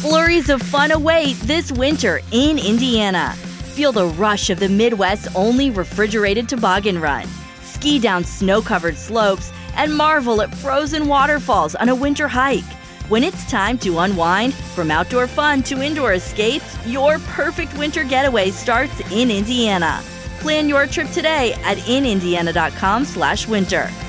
Flurries of fun await this winter in Indiana. Feel the rush of the Midwest's only refrigerated toboggan run. Ski down snow-covered slopes and marvel at frozen waterfalls on a winter hike. When it's time to unwind, from outdoor fun to indoor escapes, your perfect winter getaway starts in Indiana. Plan your trip today at inindiana.com/winter.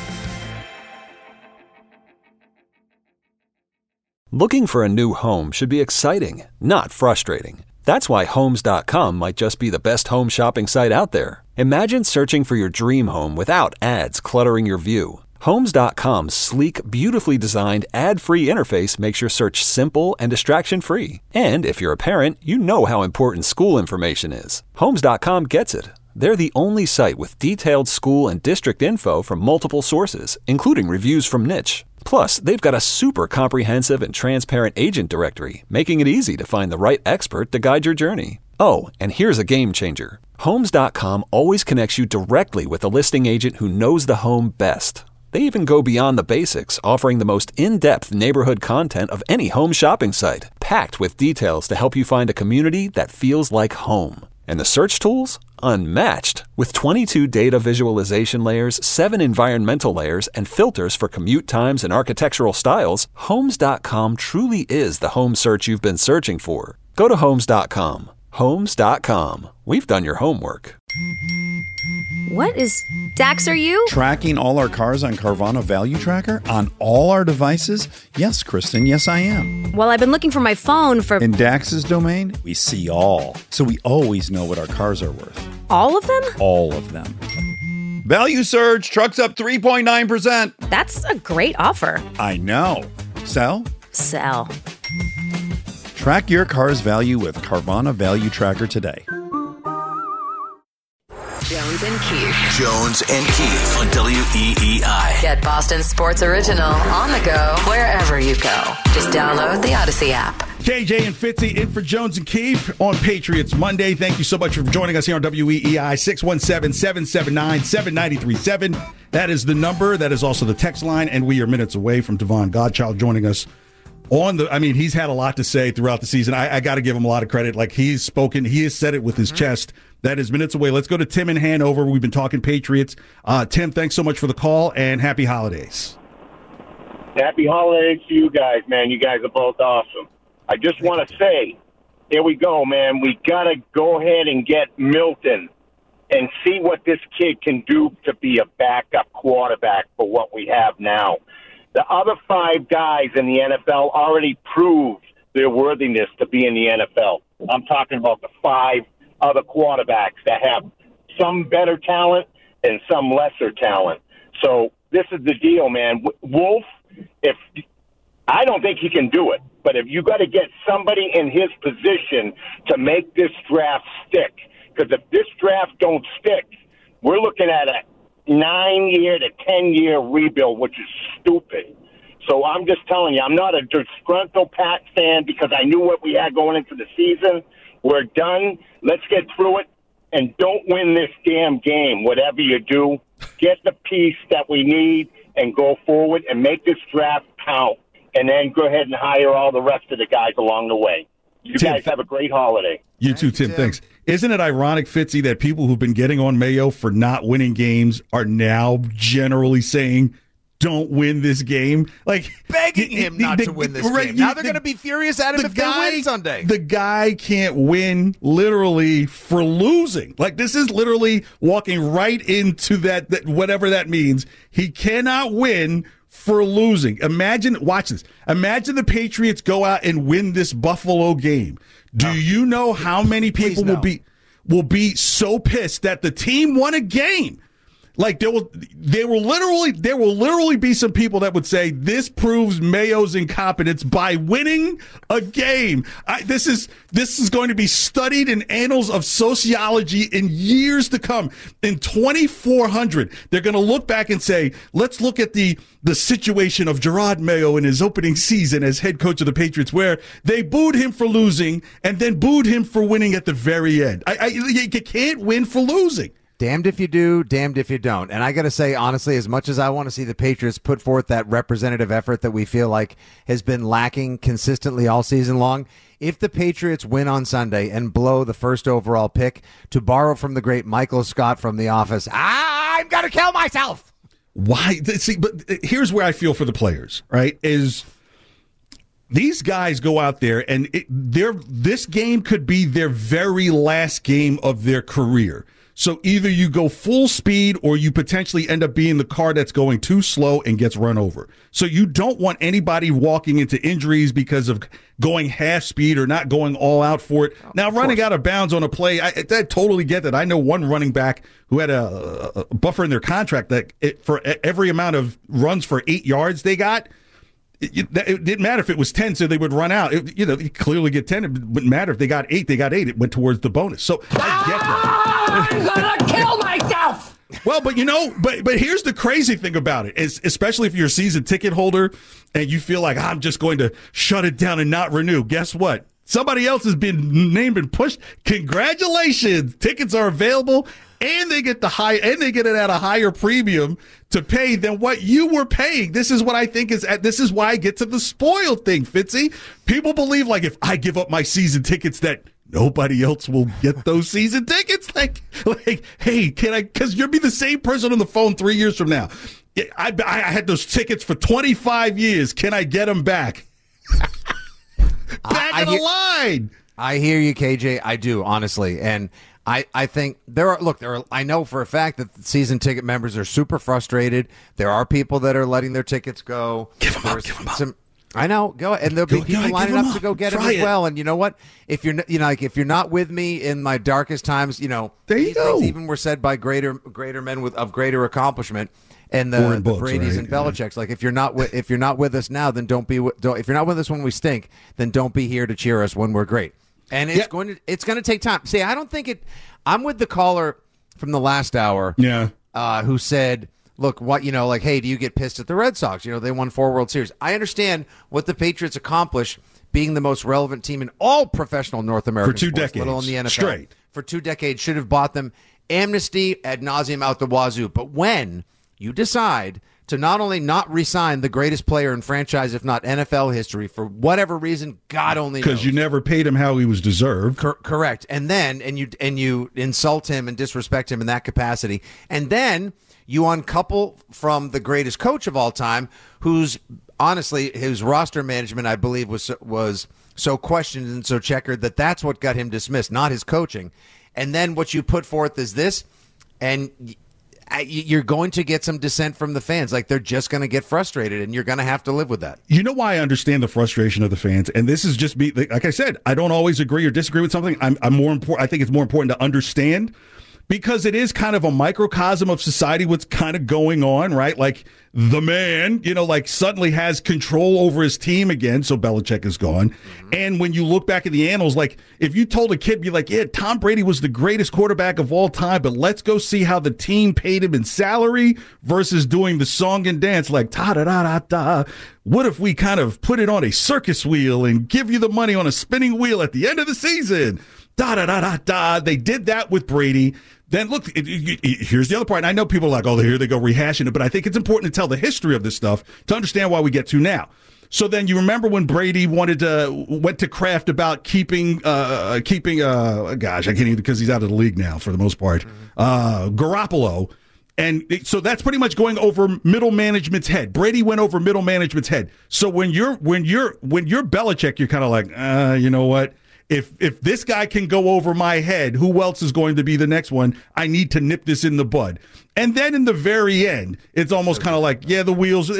Looking for a new home should be exciting, not frustrating. That's why Homes.com might just be the best home shopping site out there. Imagine searching for your dream home without ads cluttering your view. Homes.com's sleek, beautifully designed, ad-free interface makes your search simple and distraction-free. And if you're a parent, you know how important school information is. Homes.com gets it. They're the only site with detailed school and district info from multiple sources, including reviews from Niche. Plus, they've got a super comprehensive and transparent agent directory, making it easy to find the right expert to guide your journey. Oh, and here's a game changer. Homes.com always connects you directly with a listing agent who knows the home best. They even go beyond the basics, offering the most in-depth neighborhood content of any home shopping site, packed with details to help you find a community that feels like home. And the search tools? Unmatched. With 22 data visualization layers, 7 environmental layers, and filters for commute times and architectural styles, Homes.com truly is the home search you've been searching for. Go to Homes.com. Homes.com. We've done your homework. What is Dax, are you? Tracking all our cars on Carvana Value Tracker on all our devices? Yes, Kristen, yes I am. Well, I've been looking for my phone for... In Dax's domain, we see all. So we always know what our cars are worth. All of them? All of them. Value surge, trucks up 3.9%. That's a great offer. I know. Sell? Sell. Track your car's value with Carvana Value Tracker today. Jones and Keith. Jones and Keith on WEEI. Get Boston Sports Original on the go wherever you go. Just download the Odyssey app. KJ and Fitzy in for Jones and Keith on Patriots Monday. Thank you so much for joining us here on WEEI. 617-779-7937. That is the number. That is also the text line. And we are minutes away from Devon Godchild joining us he's had a lot to say throughout the season. I got to give him a lot of credit. Like, he's spoken, he has said it with his chest. That is minutes away. Let's go to Tim in Hanover. We've been talking Patriots. Tim, thanks so much for the call, and happy holidays. Happy holidays to you guys, man. You guys are both awesome. I just want to say, here we go, man. We got to go ahead and get Milton and see what this kid can do to be a backup quarterback for what we have now. The other 5 guys in the NFL already proved their worthiness to be in the NFL. I'm talking about the 5 other quarterbacks that have some better talent and some lesser talent. So this is the deal, man. Wolf, I don't think he can do it, but if you got to get somebody in his position to make this draft stick, because if this draft don't stick, we're looking at a 9-year to 10-year rebuild, which is stupid. So I'm just telling you, I'm not a disgruntled Pat fan because I knew what we had going into the season. We're done. Let's get through it and don't win this damn game. Whatever you do, get the piece that we need and go forward and make this draft count, and then go ahead and hire all the rest of the guys along the way. You guys have a great holiday. You too, Tim. Thanks. Isn't it ironic, Fitzy, that people who've been getting on Mayo for not winning games are now generally saying, don't win this game? Like, begging him not to win this game. Now they're going to be furious at him if they win Sunday. The guy can't win literally for losing. Like, this is literally walking right into that whatever that means. He cannot win for losing. Watch this. Imagine the Patriots go out and win this Buffalo game. Do you know how many people will be so pissed that the team won a game? Like, there will literally be some people that would say this proves Mayo's incompetence by winning a game. This is going to be studied in annals of sociology in years to come. In 2400, they're going to look back and say, let's look at the situation of Gerard Mayo in his opening season as head coach of the Patriots, where they booed him for losing and then booed him for winning at the very end. You can't win for losing. Damned if you do, damned if you don't. And I got to say, honestly, as much as I want to see the Patriots put forth that representative effort that we feel like has been lacking consistently all season long, if the Patriots win on Sunday and blow the first overall pick, to borrow from the great Michael Scott from The Office, I'm going to kill myself. Why? See, but here's where I feel for the players, right, is these guys go out there and this game could be their very last game of their career. So either you go full speed or you potentially end up being the car that's going too slow and gets run over. So you don't want anybody walking into injuries because of going half speed or not going all out for it. Now, running out of bounds on a play, I totally get that. I know one running back who had a buffer in their contract that for every amount of runs for 8 yards they got, it didn't matter if it was 10, so they would run out. You clearly get 10. It wouldn't matter if they got 8. They got 8. It went towards the bonus. So I get that. I'm gonna kill myself. Well, but but here's the crazy thing about it is, especially if you're a season ticket holder and you feel like I'm just going to shut it down and not renew. Guess what? Somebody else has been named and pushed. Congratulations! Tickets are available, and they get it at a higher premium to pay than what you were paying. This is what I think this is why I get to the spoiled thing, Fitzy. People believe like if I give up my season tickets that nobody else will get those season tickets. Like, hey, can I? Because you'll be the same person on the phone 3 years from now. I had those tickets for 25 years. Can I get them back? Back in the line. I hear you, KJ. I do, honestly. And I think I know for a fact that season ticket members are super frustrated. There are people that are letting their tickets go. Give them up. I know. Go, and there'll be people lining up to go get them as well. And you know what? If you're if you're not with me in my darkest times, there you go. Things even were said by greater men of greater accomplishment. And the Brady's and Belichick's, like if you're not with us now, then if you're not with us when we stink, then don't be here to cheer us when we're great. And it's going to take time. See, I don't think it. I'm with the caller from the last hour, who said, "Look, hey, do you get pissed at the Red Sox? They won 4 World Series. I understand what the Patriots accomplished, being the most relevant team in all professional North American for 2 sports, decades, let alone the NFL, straight for 2 decades. Should have bought them amnesty ad nauseum out the wazoo. But when you decide to not only not re-sign the greatest player in franchise, if not NFL history, for whatever reason, God only knows. Because you never paid him how he was deserved. Correct. And then, and you insult him and disrespect him in that capacity. And then you uncouple from the greatest coach of all time, whose roster management, I believe, was so questioned and so checkered that's what got him dismissed, not his coaching. And then what you put forth is this, and you're going to get some dissent from the fans. Like, they're just going to get frustrated, and you're going to have to live with that. You know why I understand the frustration of the fans? And this is just me. Like I said, I don't always agree or disagree with something. I'm more important. I think it's more important to understand, because it is kind of a microcosm of society, what's kind of going on, right? Like the man, suddenly has control over his team again. So Belichick is gone. Mm-hmm. And when you look back at the annals, like if you told a kid, be like, yeah, Tom Brady was the greatest quarterback of all time, but let's go see how the team paid him in salary versus doing the song and dance, like ta-da-da-da-da. What if we kind of put it on a circus wheel and give you the money on a spinning wheel at the end of the season? Da-da-da-da-da. They did that with Brady. Then look, here's the other part. And I know people are like, oh, here they go rehashing it. But I think it's important to tell the history of this stuff to understand why we get to now. So then you remember when Brady went to Kraft about keeping gosh, I can't even, because he's out of the league now for the most part, Garoppolo. And so that's pretty much going over middle management's head. Brady went over middle management's head. So when you're Belichick, you're kind of like, you know what? If this guy can go over my head, who else is going to be the next one? I need to nip this in the bud. And then in the very end, it's almost kind of like, the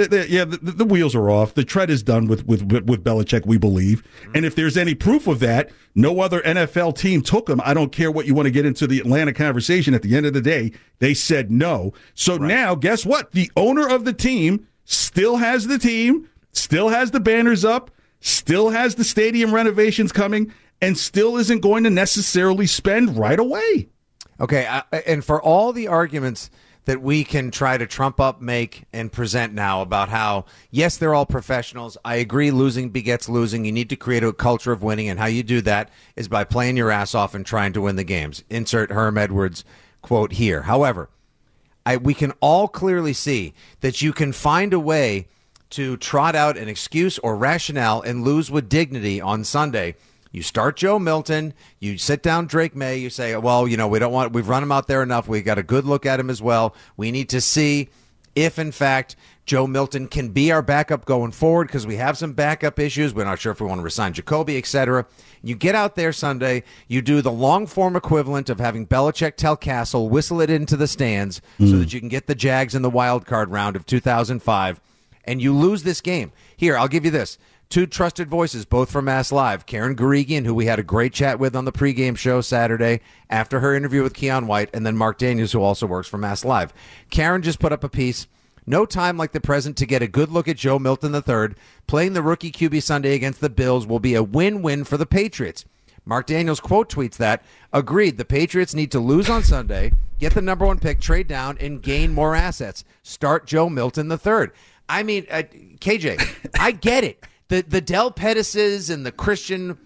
wheels are off. The tread is done with Belichick, we believe. Mm-hmm. And if there's any proof of that, no other NFL team took him. I don't care what you want to get into the Atlanta conversation. At the end of the day, they said no. So now, guess what? The owner of the team still has the team, still has the banners up, still has the stadium renovations coming, and still isn't going to necessarily spend right away. Okay, and for all the arguments that we can try to trump up, make, and present now about how, yes, they're all professionals. I agree, losing begets losing. You need to create a culture of winning, and how you do that is by playing your ass off and trying to win the games. Insert Herm Edwards quote here. However, we can all clearly see that you can find a way to trot out an excuse or rationale and lose with dignity on Sunday. You start Joe Milton, you sit down Drake May, you say, well, we've run him out there enough. We got a good look at him as well. We need to see if, in fact, Joe Milton can be our backup going forward because we have some backup issues. We're not sure if we want to resign Jacoby, etc. You get out there Sunday, you do the long-form equivalent of having Belichick tell Castle, whistle it into the stands so that you can get the Jags in the wild card round of 2005, and you lose this game. Here, I'll give you this. 2 trusted voices, both from Mass Live. Karen Guregian, who we had a great chat with on the pregame show Saturday after her interview with Keon White, and then Mark Daniels, who also works for Mass Live. Karen just put up a piece. No time like the present to get a good look at Joe Milton III. Playing the rookie QB Sunday against the Bills will be a win-win for the Patriots. Mark Daniels quote tweets that, agreed, the Patriots need to lose on Sunday, get the number 1 pick, trade down, and gain more assets. Start Joe Milton III. I mean, KJ, I get it. The Del Pettises and the Christian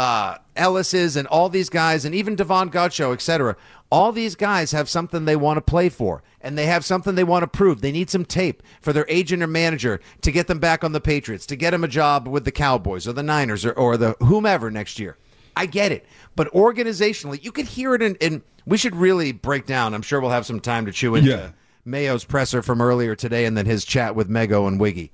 Ellises and all these guys, and even Devon Godchaux, etc., all these guys have something they want to play for, and they have something they want to prove. They need some tape for their agent or manager to get them back on the Patriots, to get them a job with the Cowboys or the Niners or the whomever next year. I get it. But organizationally, you could hear it in we should really break down. I'm sure we'll have some time to chew into Mayo's presser from earlier today and then his chat with Mego and Wiggy.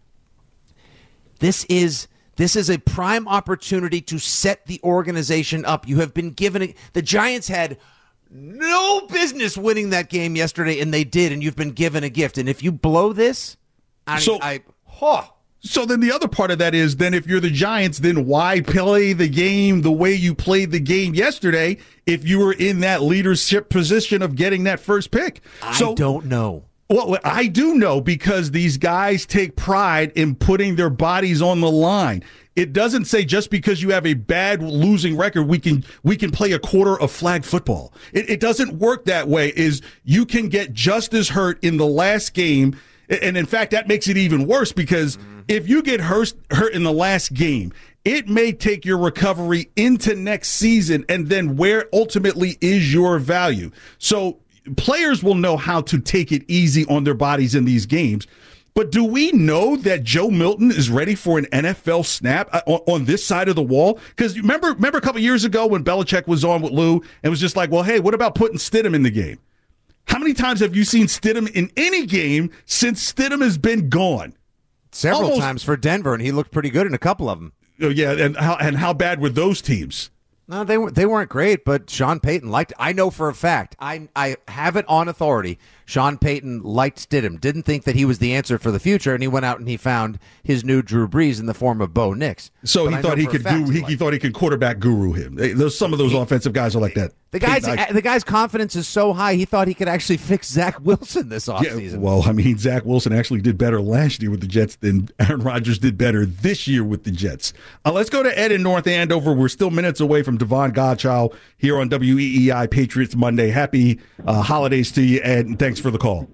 This is a prime opportunity to set the organization up. You have been given it. The Giants had no business winning that game yesterday, and they did, and you've been given a gift. And if you blow this, So then the other part of that is, then if you're the Giants, then why play the game the way you played the game yesterday if you were in that leadership position of getting that first pick? I don't know. Well, I do know, because these guys take pride in putting their bodies on the line. It doesn't say just because you have a bad losing record, we can play a quarter of flag football. It doesn't work that way. Is you can get just as hurt in the last game. And in fact, that makes it even worse, because if you get hurt in the last game, it may take your recovery into next season, and then where ultimately is your value. So players will know how to take it easy on their bodies in these games. But do we know that Joe Milton is ready for an NFL snap on this side of the wall? Because remember a couple years ago when Belichick was on with Lou and was just like, well, hey, what about putting Stidham in the game? How many times have you seen Stidham in any game since Stidham has been gone? Several times for Denver, and he looked pretty good in a couple of them. Oh, yeah, and how bad were those teams? No, they weren't great, but Sean Payton liked it. I know for a fact. I have it on authority. Sean Payton liked Stidham, didn't think that he was the answer for the future, and he went out and he found his new Drew Brees in the form of Bo Nix. So he thought he could quarterback guru him. Some of those offensive guys are like that. The guy's confidence is so high, he thought he could actually fix Zach Wilson this offseason. Yeah, well, I mean, Zach Wilson actually did better last year with the Jets than Aaron Rodgers did better this year with the Jets. Let's go to Ed in North Andover. We're still minutes away from Devon Godchaux here on WEEI Patriots Monday. Happy holidays to you, Ed, and thanks for the call.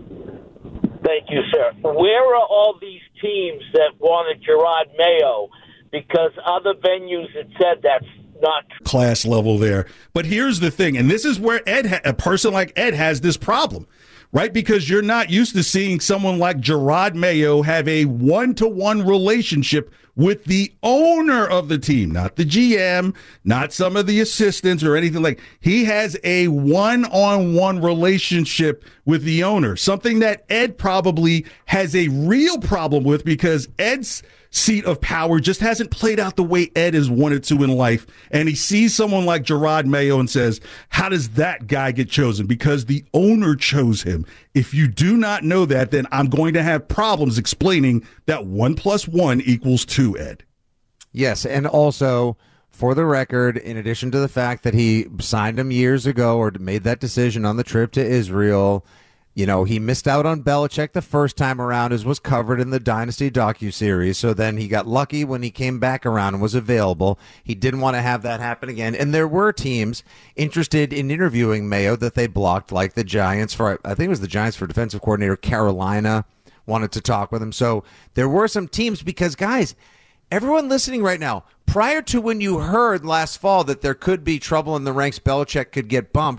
Thank you, sir. Where are all these teams that wanted Gerard Mayo? Because other venues had said that's not class level there. But here's the thing, and this is where a person like Ed has this problem, right? Because you're not used to seeing someone like Gerard Mayo have a one-to-one relationship with the owner of the team, not the GM, not some of the assistants or anything like. He has a one-on-one relationship with the owner, something that Ed probably has a real problem with, because Ed's seat of power just hasn't played out the way Ed has wanted to in life. And he sees someone like Gerard Mayo and says, how does that guy get chosen? Because the owner chose him. If you do not know that, then I'm going to have problems explaining that 1 + 1 = 2, Ed. Yes, and also, for the record, in addition to the fact that he signed him years ago or made that decision on the trip to Israel, you know, he missed out on Belichick the first time around, as was covered in the Dynasty docuseries. So then he got lucky when he came back around and was available. He didn't want to have that happen again. And there were teams interested in interviewing Mayo that they blocked, like the Giants for defensive coordinator. Carolina wanted to talk with him. So there were some teams, because, guys, everyone listening right now, prior to when you heard last fall that there could be trouble in the ranks, Belichick could get bumped,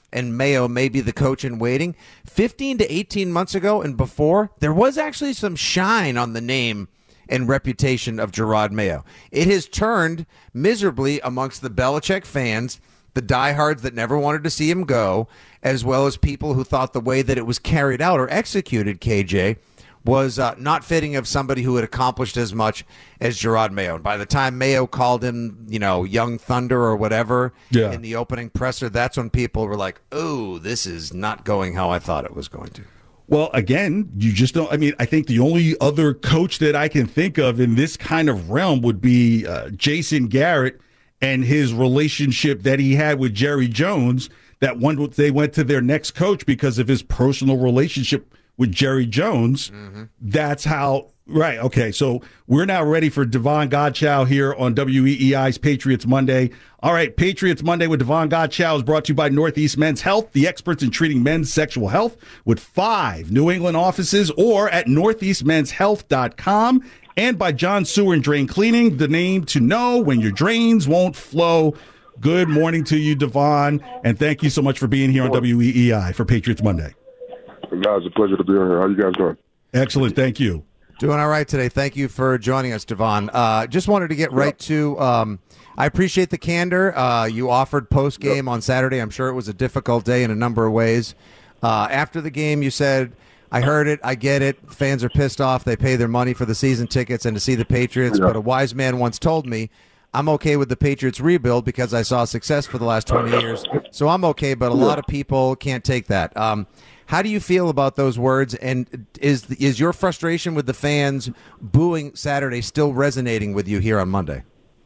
and Mayo may be the coach in waiting. 15 to 18 months ago and before, there was actually some shine on the name and reputation of Jerod Mayo. It has turned miserably amongst the Belichick fans, the diehards that never wanted to see him go, as well as people who thought the way that it was carried out or executed, KJ, was not fitting of somebody who had accomplished as much as Jerod Mayo. And by the time Mayo called him, young thunder or whatever in the opening presser, that's when people were like, oh, this is not going how I thought it was going to. Well, again, you just don't. I mean, I think the only other coach that I can think of in this kind of realm would be Jason Garrett and his relationship that he had with Jerry Jones. That they went to their next coach because of his personal relationship with Jerry Jones. Mm-hmm. That's how. Right. Okay. So we're now ready for Devon Godchow here on WEEI's Patriots Monday. All right. Patriots Monday with Devon Godchow is brought to you by Northeast Men's Health, the experts in treating men's sexual health with 5 New England offices or at northeastmenshealth.com, and by John Sewer and Drain Cleaning, the name to know when your drains won't flow. Good morning to you, Devon, and thank you so much for being here on WEEI for Patriots Monday. Guys, it's a pleasure to be on here. How you guys doing? Excellent. Thank you. Doing all right today. Thank you for joining us, Devon. Just wanted to get right to I appreciate the candor. You offered post-game on Saturday. I'm sure it was a difficult day in a number of ways. After the game, you said, I heard it, I get it. Fans are pissed off. They pay their money for the season tickets and to see the Patriots. But a wise man once told me, I'm okay with the Patriots rebuild because I saw success for the last 20 years. So I'm okay, but a lot of people can't take that. How do you feel about those words, and is your frustration with the fans booing Saturday still resonating with you here on Monday?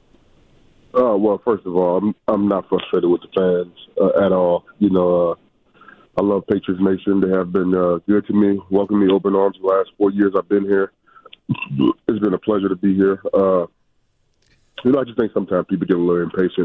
Well, first of all, I'm not frustrated with the fans at all. I love Patriots Nation. They have been good to me, welcomed me open arms the last 4 years I've been here. It's been a pleasure to be here. I just think sometimes people get a little impatient.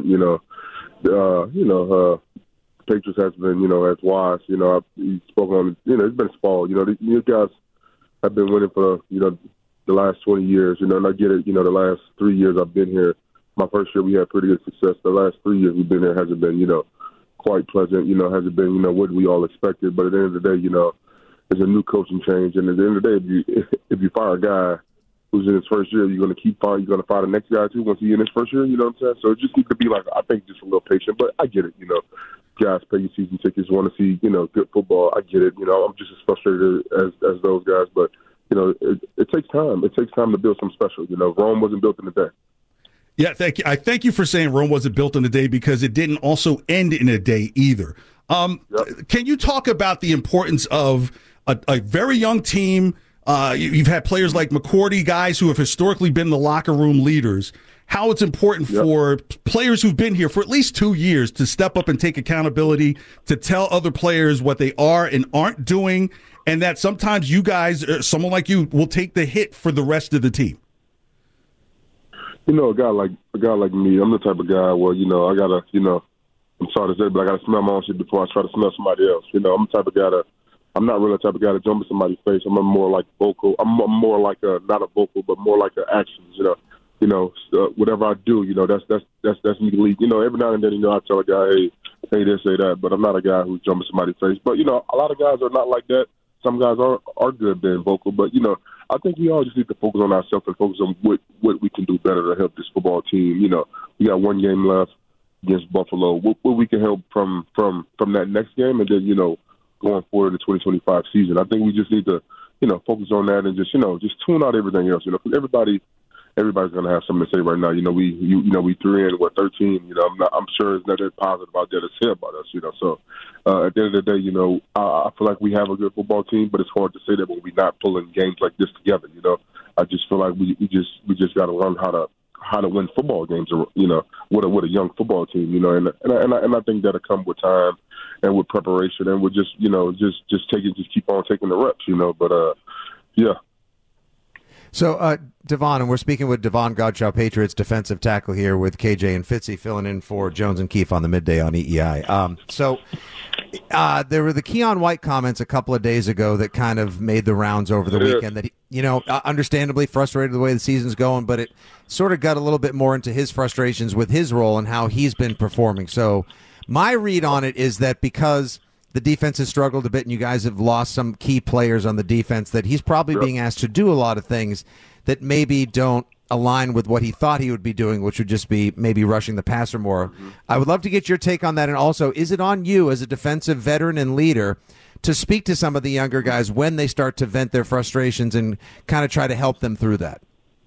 Patriots has been, as wise. He's spoken on. It's been fall. You guys have been winning for the last 20 years. And I get it. The last 3 years I've been here. My first year we had pretty good success. The last 3 years we've been there hasn't been, quite pleasant. Hasn't been, what we all expected. But at the end of the day, there's a new coaching change. And at the end of the day, if you fire a guy who's in his first year, you're going to keep firing. You're going to fire the next guy too once he's in his first year. You know what I'm saying? So it just needs to be I think just a little patient. But I get it. Guys pay your season tickets, want to see, good football. I get it. I'm just as frustrated as those guys. But, it takes time. It takes time to build something special. Rome wasn't built in a day. Yeah, thank you. I thank you for saying Rome wasn't built in a day because it didn't also end in a day either. Can you talk about the importance of a very young team? You've had players like McCourty, guys who have historically been the locker room leaders. How it's important for players who've been here for at least 2 years to step up and take accountability, to tell other players what they are and aren't doing, and that sometimes you guys, someone like you, will take the hit for the rest of the team. A guy like me, I'm the type of guy where I gotta, I'm sorry to say, but I gotta smell my own shit before I try to smell somebody else. I'm the type of guy I'm not really the type of guy to jump in somebody's face. I'm more like vocal. I'm more like not a vocal, but more like an actions. Whatever I do, that's me lead. Every now and then, I tell a guy, hey, this, say that, but I'm not a guy who's jumping somebody's face. But a lot of guys are not like that. Some guys are good being vocal, but I think we all just need to focus on ourselves and focus on what we can do better to help this football team. We got one game left against Buffalo. What we can help from that next game, and then going forward in the 2025 season. I think we just need to focus on that and just tune out everything else. Because everybody's going to have something to say right now. We threw in 13. I'm sure it's not that positive out there to say about us. So at the end of the day, I feel like we have a good football team, but it's hard to say that when we're not pulling games like this together. I just feel like we just got to learn how to win football games. With a young football team. And I think that'll come with time and with preparation and with just keep on taking the reps. But yeah. So, Devon, and we're speaking with Devon Godchow, Patriots defensive tackle here with KJ and Fitzy filling in for Jones and Keefe on the midday on EEI. There were the Keon White comments a couple of days ago that kind of made the rounds over the weekend that, understandably frustrated the way the season's going, but it sort of got a little bit more into his frustrations with his role and how he's been performing. So My read on it is that because the defense has struggled a bit and you guys have lost some key players on the defense, that he's probably being asked to do a lot of things that maybe don't align with what he thought he would be doing, which would just be maybe rushing the passer more. I would love to get your take on that. And also, is it on you as a defensive veteran and leader to speak to some of the younger guys when they start to vent their frustrations and kind of try to help them through that?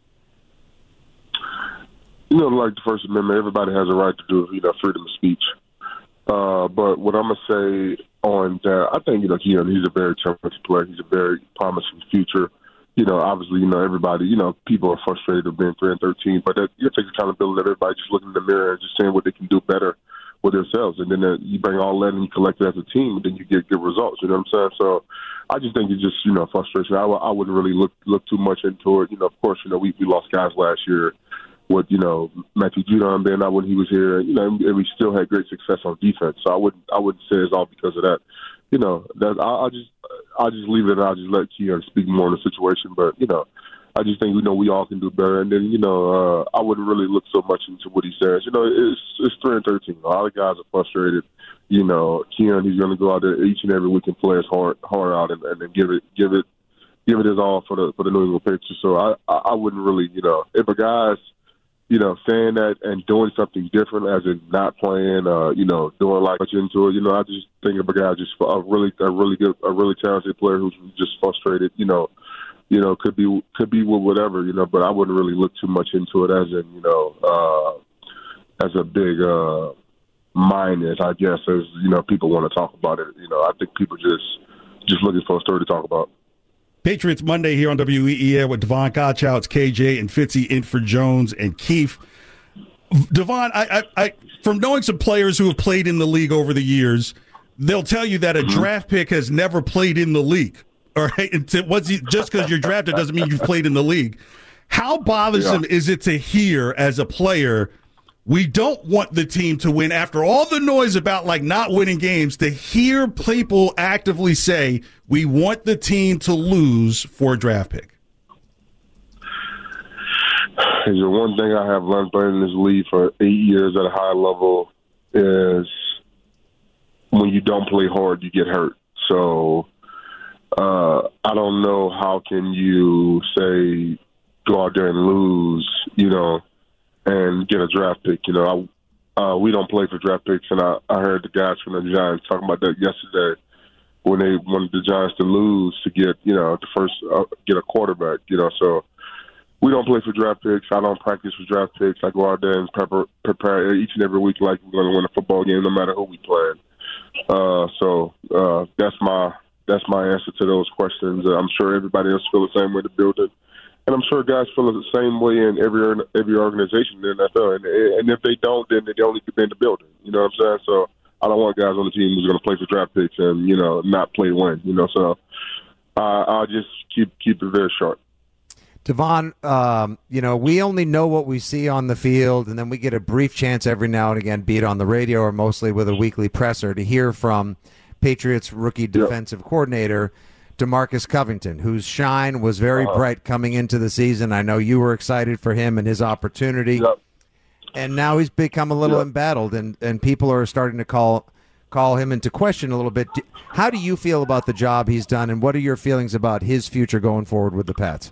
Like the First Amendment, everybody has a right to do, freedom of speech. But what I'm going to say on that, I think, Keon, he's a very talented player. He's a very promising future. Obviously, everybody, people are frustrated of being 3-13, but it takes accountability. Everybody just looking in the mirror and just saying what they can do better with themselves. And then you bring all that and you collect it as a team, and then you get good results. You know what I'm saying? So I just think it's just, frustration. I wouldn't really look too much into it. Of course, we lost guys last year with, Matthew Judon being out when he was here, and we still had great success on defense. So I wouldn't say it's all because of that. I'll just leave it and I'll just let Keon speak more on the situation. But, I just think, we all can do better. And then, I wouldn't really look so much into what he says. It's 3-13. A lot of guys are frustrated. Keon, he's going to go out there each and every week and play his heart out and then give it his all for the New England Patriots. So I wouldn't really, if a guy's, saying that and doing something different, as in not playing, doing like much into it. I just think of a guy just a really talented player who's just frustrated. Could be with whatever. But I wouldn't really look too much into it, as in as a big minus, I guess, as people want to talk about it. I think people just looking for a story to talk about. Patriots Monday here on WEEI with Devon Kochow. It's KJ and Fitzy in for Jones and Keefe. Devon, I from knowing some players who have played in the league over the years, they'll tell you that a draft pick has never played in the league. All right, just because you're drafted doesn't mean you've played in the league. How bothersome is it to hear as a player, we don't want the team to win after all the noise about not winning games, to hear people actively say we want the team to lose for a draft pick? The one thing I have learned playing in this league for 8 years at a high level is when you don't play hard, you get hurt. So I don't know how can you say go out there and lose, and get a draft pick. We don't play for draft picks, and I heard the guys from the Giants talking about that yesterday when they wanted the Giants to lose to get, get a quarterback, So we don't play for draft picks. I don't practice for draft picks. I go out there and prepare each and every week like we're going to win a football game no matter who we play. So that's my answer to those questions. I'm sure everybody else feels the same way to build it. And I'm sure guys feel the same way in every organization in the NFL. And if they don't, then they don't need to be in the building. You know what I'm saying? So I don't want guys on the team who's going to play for draft picks and, not play to win. So I'll just keep it very short. Devon, we only know what we see on the field, and then we get a brief chance every now and again, be it on the radio or mostly with a weekly presser, to hear from Patriots rookie defensive coordinator DeMarcus Covington, whose shine was very bright coming into the season. I know you were excited for him and his opportunity. And now he's become a little embattled, and people are starting to call him into question a little bit. How do you feel about the job he's done, and what are your feelings about his future going forward with the Pats?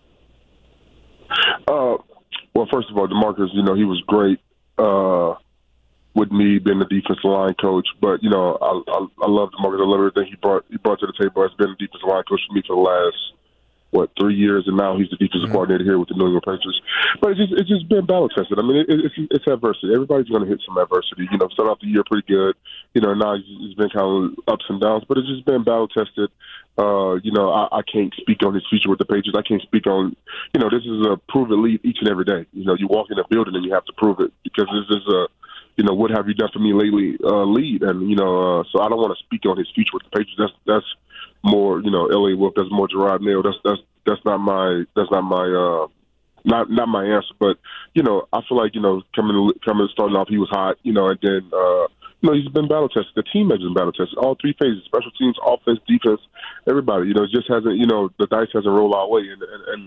Well, first of all, DeMarcus, he was great with me being the defensive line coach. But, I love DeMarcus. I love everything he brought to the table. He's been a defensive line coach for me for the last, 3 years, and now he's the defensive coordinator here with the New England Patriots. But it's just been battle tested. I mean, it's adversity. Everybody's going to hit some adversity. Start off the year pretty good. Now it's been kind of ups and downs, but it's just been battle tested. I can't speak on his future with the Patriots. I can't speak on, this is a prove it lead each and every day. You walk in a building and you have to prove it, because this is a, what have you done for me lately lead. And, so I don't want to speak on his future with the Patriots. That's more, L.A. Wolf. That's more Gerard Mayo. That's not my not my answer. But, I feel like, coming starting off, he was hot, and then, he's been battle tested. The team has been battle tested. All three phases: special teams, offense, defense, everybody. It just hasn't. The dice hasn't rolled our way, and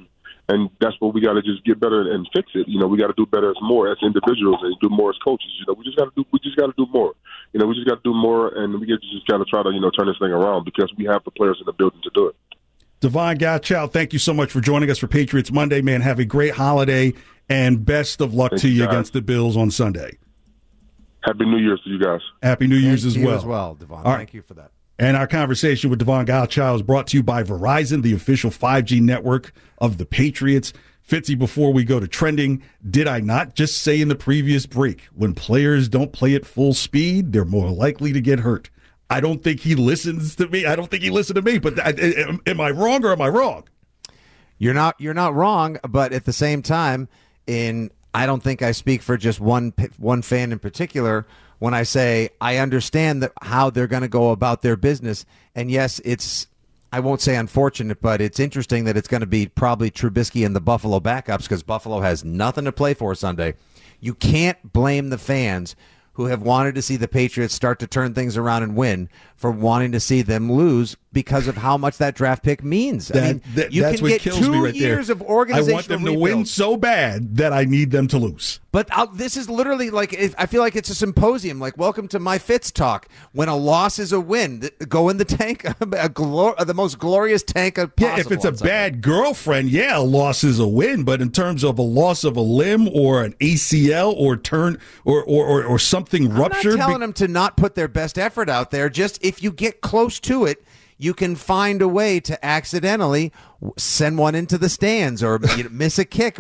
And that's what we got to just get better and fix it. We got to do better as individuals and do more as coaches. We just got to do more. We just got to do more, and we just got to try to turn this thing around because we have the players in the building to do it. Devon Godchild, thank you so much for joining us for Patriots Monday, man. Have a great holiday, and best of luck to you against the Bills on Sunday. Happy New Year's to you guys. Happy New Year's as well. As well, Devon. All Thank you for that. And our conversation with Devon Godchild is brought to you by Verizon, the official 5G network of the Patriots. Fitzy, before we go to trending, did I not just say in the previous break, when players don't play at full speed, they're more likely to get hurt? I don't think he listens to me. I don't think he listened to me. But am I wrong or am I wrong? You're not wrong. But at the same time, I don't think I speak for just one fan in particular when I say I understand how they're going to go about their business. And yes, I won't say unfortunate, but it's interesting that it's going to be probably Trubisky and the Buffalo backups because Buffalo has nothing to play for Sunday. You can't blame the fans who have wanted to see the Patriots start to turn things around and win for wanting to see them lose because of how much that draft pick means. That's what kills me right there. 2 years of organizational I want them to win so bad that I need them to lose. But this is literally like, I feel like it's a symposium, like welcome to my Fitz talk. When a loss is a win, go in the tank, the most glorious tank possible. Yeah, if it's a bad girlfriend, a loss is a win. But in terms of a loss of a limb or an ACL or something ruptured. I'm not telling them to not put their best effort out there. Just if you get close to it, you can find a way to accidentally send one into the stands or miss a kick.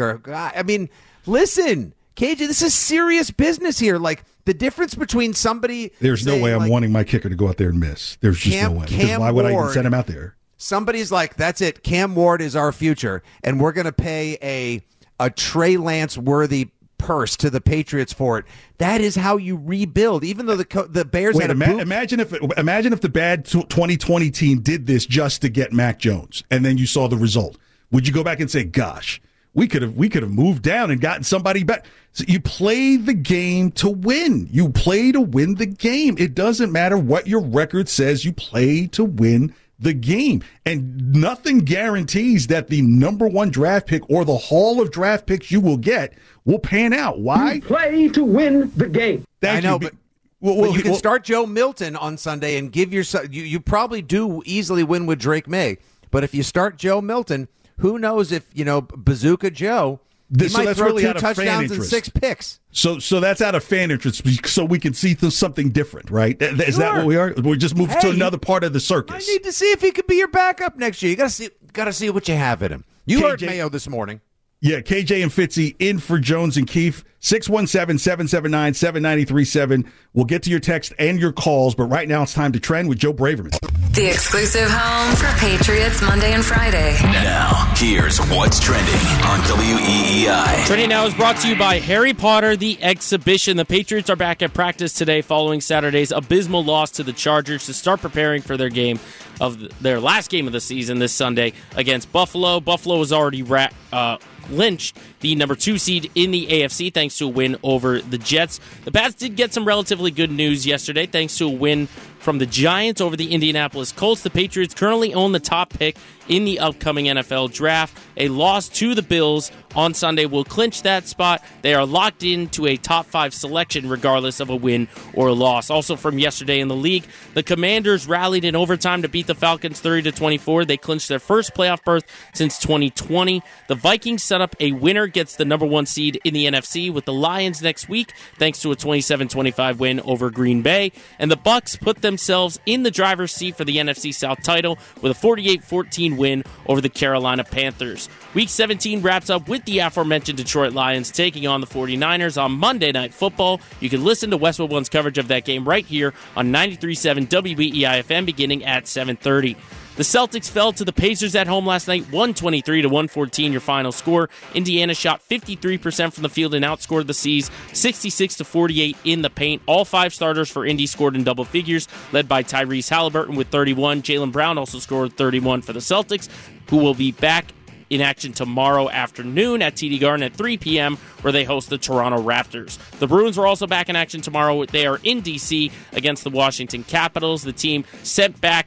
Listen, KJ, this is serious business here. Like, the difference between somebody... There's no way I'm wanting my kicker to go out there and miss. There's just no way. Because why would I even send him out there? Somebody's like, that's it. Cam Ward is our future, and we're going to pay a Trey Lance-worthy purse to the Patriots for it. That is how you rebuild. Even though the Bears had a imagine if the bad 2020 team did this just to get Mac Jones, and then you saw the result. Would you go back and say, "Gosh, we could have moved down and gotten somebody back"? So you play the game to win. You play to win the game. It doesn't matter what your record says. You play to win the game. And nothing guarantees that the number one draft pick or the haul of draft picks you will get will pan out. Why? You play to win the game. I know, but you can start Joe Milton on Sunday and give yourself. You probably do easily win with Drake May. But if you start Joe Milton, who knows if, Bazooka Joe, he might throw really 2 touchdowns and 6 picks. So that's out of fan interest, so we can see something different, right? Is that what we are? We're just moving to another part of the circus. I need to see if he could be your backup next year. You got to see what you have in him. You heard Mayo this morning. Yeah, KJ and Fitzy in for Jones and Keefe. 617-779-7937. We'll get to your text and your calls, but right now it's time to trend with Joe Braverman. The exclusive home for Patriots Monday and Friday. Now, here's what's trending on WEEI. Trending now is brought to you by Harry Potter, the Exhibition. The Patriots are back at practice today following Saturday's abysmal loss to the Chargers to start preparing for their last game of the season this Sunday against Buffalo. Buffalo was already lynched the number 2 seed in the AFC thanks to a win over the Jets. The Pats did get some relatively good news yesterday thanks to a win from the Giants over the Indianapolis Colts. The Patriots currently own the top pick in the upcoming NFL draft. A loss to the Bills on Sunday will clinch that spot. They are locked into a top 5 selection regardless of a win or a loss. Also from yesterday in the league, the Commanders rallied in overtime to beat the Falcons 30-24. They clinched their first playoff berth since 2020. The Vikings set up a winner, gets the number 1 seed in the NFC with the Lions next week thanks to a 27-25 win over Green Bay. And the Bucs put themselves in the driver's seat for the NFC South title with a 48-14 win over the Carolina Panthers. Week 17 wraps up with the aforementioned Detroit Lions taking on the 49ers on Monday Night Football. You can listen to Westwood One's coverage of that game right here on 93.7 WEEI-FM beginning at 7:30. The Celtics fell to the Pacers at home last night, 123-114 your final score. Indiana shot 53% from the field and outscored the C's 66-48 in the paint. All 5 starters for Indy scored in double figures, led by Tyrese Halliburton with 31. Jaylen Brown also scored 31 for the Celtics, who will be back in action tomorrow afternoon at TD Garden at 3 p.m., where they host the Toronto Raptors. The Bruins are also back in action tomorrow. They are in D.C. against the Washington Capitals. The team sent back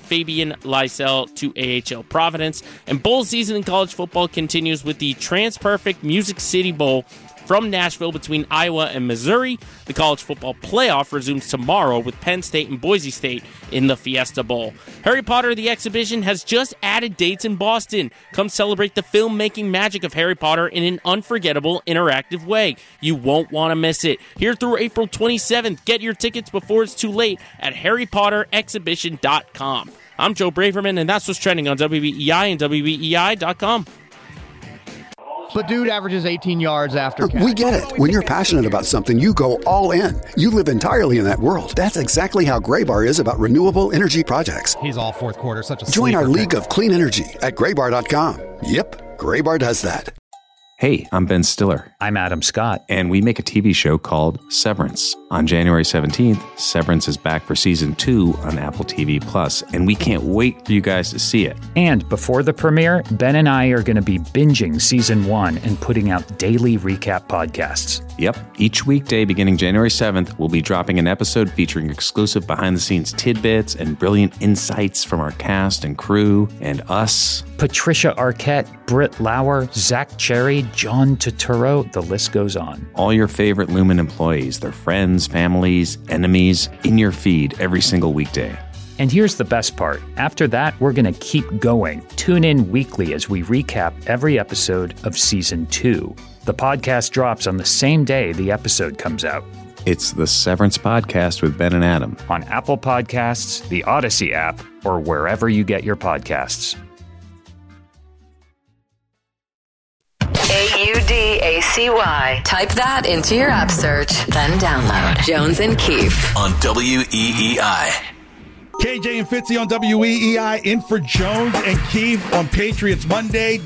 Fabian Lysell to AHL Providence. And bowl season in college football continues with the TransPerfect Music City Bowl from Nashville between Iowa and Missouri. The college football playoff resumes tomorrow with Penn State and Boise State in the Fiesta Bowl. Harry Potter the Exhibition has just added dates in Boston. Come celebrate the filmmaking magic of Harry Potter in an unforgettable, interactive way. You won't want to miss it. Here through April 27th. Get your tickets before it's too late at harrypotterexhibition.com. I'm Joe Braverman, and that's what's trending on WEEI and WEEI.com. But dude averages 18 yards after catch. We get it. When you're passionate about something, you go all in. You live entirely in that world. That's exactly how Graybar is about renewable energy projects. He's all fourth quarter. Such a Join our league of clean energy at graybar.com. Yep, Graybar does that. Hey, I'm Ben Stiller. I'm Adam Scott. And we make a TV show called Severance. On January 17th, Severance is back for season 2 on Apple TV+, and we can't wait for you guys to see it. And before the premiere, Ben and I are going to be binging season 1 and putting out daily recap podcasts. Yep. Each weekday beginning January 7th, we'll be dropping an episode featuring exclusive behind-the-scenes tidbits and brilliant insights from our cast and crew and us. Patricia Arquette, Britt Lauer, Zach Cherry, John Turturro, the list goes on. All your favorite Lumen employees, their friends, families, enemies, in your feed every single weekday. And here's the best part. After that, we're going to keep going. Tune in weekly as we recap every episode of Season 2. The podcast drops on the same day the episode comes out. It's the Severance Podcast with Ben and Adam. On Apple Podcasts, the Odyssey app, or wherever you get your podcasts. AUDACY. Type that into your app search, then download Jones and Keefe on WEEI. KJ and Fitzy on WEEI, in for Jones and Keefe on Patriots Monday.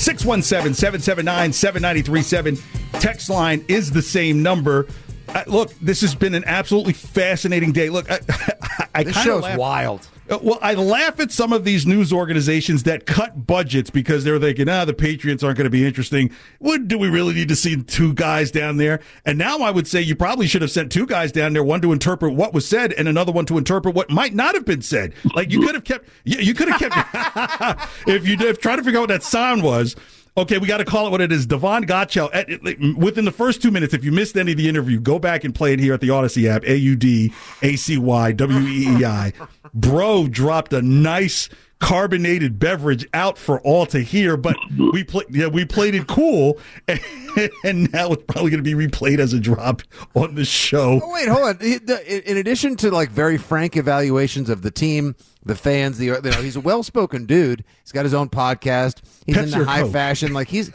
617-779-7937. Text line is the same number. Look, this has been an absolutely fascinating day. Look, this show's wild. Well, I laugh at some of these news organizations that cut budgets because they're thinking, the Patriots aren't going to be interesting. Do we really need to see 2 guys down there? And now I would say you probably should have sent 2 guys down there, one to interpret what was said and another one to interpret what might not have been said. Like you could have kept, if you did try to figure out what that sound was. Okay, we got to call it what it is. Devon Gottschall, within the first 2 minutes, if you missed any of the interview, go back and play it here at the Odyssey app, AUDACY, WEEI. Bro dropped a nice carbonated beverage out for all to hear, but we played it cool, and now it's probably going to be replayed as a drop on the show. Oh, wait, hold on. In addition to like very frank evaluations of the team, the fans, he's a well-spoken dude. He's got his own podcast. He's into high fashion. Like he's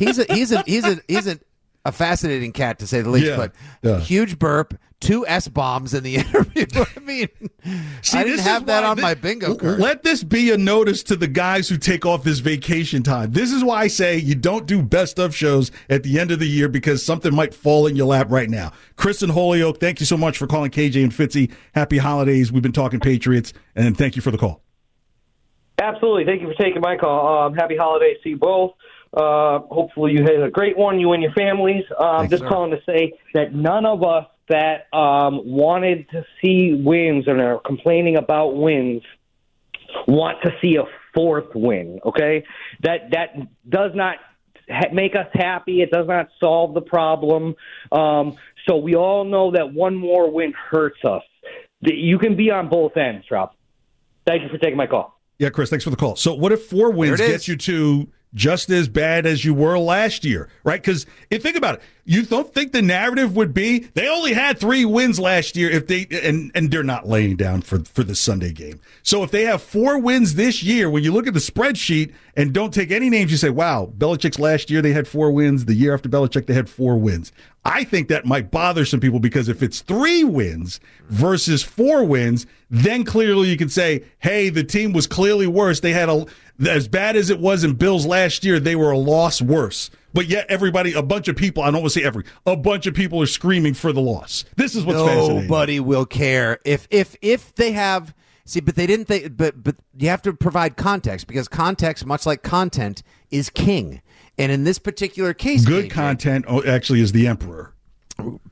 a fascinating cat to say the least. Yeah, but huge burp, 2 S-bombs in the interview. I mean, I didn't have that on my bingo card. Let this be a notice to the guys who take off this vacation time. This is why I say you don't do best of shows at the end of the year because something might fall in your lap right now. Kristen Holyoke, thank you so much for calling KJ and Fitzy. Happy holidays. We've been talking Patriots, and thank you for the call. Absolutely. Thank you for taking my call. Happy holidays to you both. Hopefully you had a great one, you and your families. Just calling to say that none of us that wanted to see wins and are complaining about wins want to see a 4th win, okay? That does not make us happy. It does not solve the problem. So we all know that one more win hurts us. You can be on both ends, Rob. Thank you for taking my call. Yeah, Chris, thanks for the call. So what if 4 wins gets you to just as bad as you were last year, right? Because think about it. You don't think the narrative would be they only had 3 wins last year if they and they're not laying down for the Sunday game. So if they have 4 wins this year, when you look at the spreadsheet and don't take any names, you say, wow, Belichick's last year they had 4 wins. The year after Belichick they had 4 wins. I think that might bother some people because if it's 3 wins versus 4 wins, then clearly you can say, hey, the team was clearly worse. They had as bad as it was in Bills last year, they were a loss worse. But yet a bunch of people, I don't want to say a bunch of people are screaming for the loss. This is what's fascinating. Nobody will care if they have. See, but they didn't. But you have to provide context because context, much like content, is king. And in this particular case, good content actually is the emperor.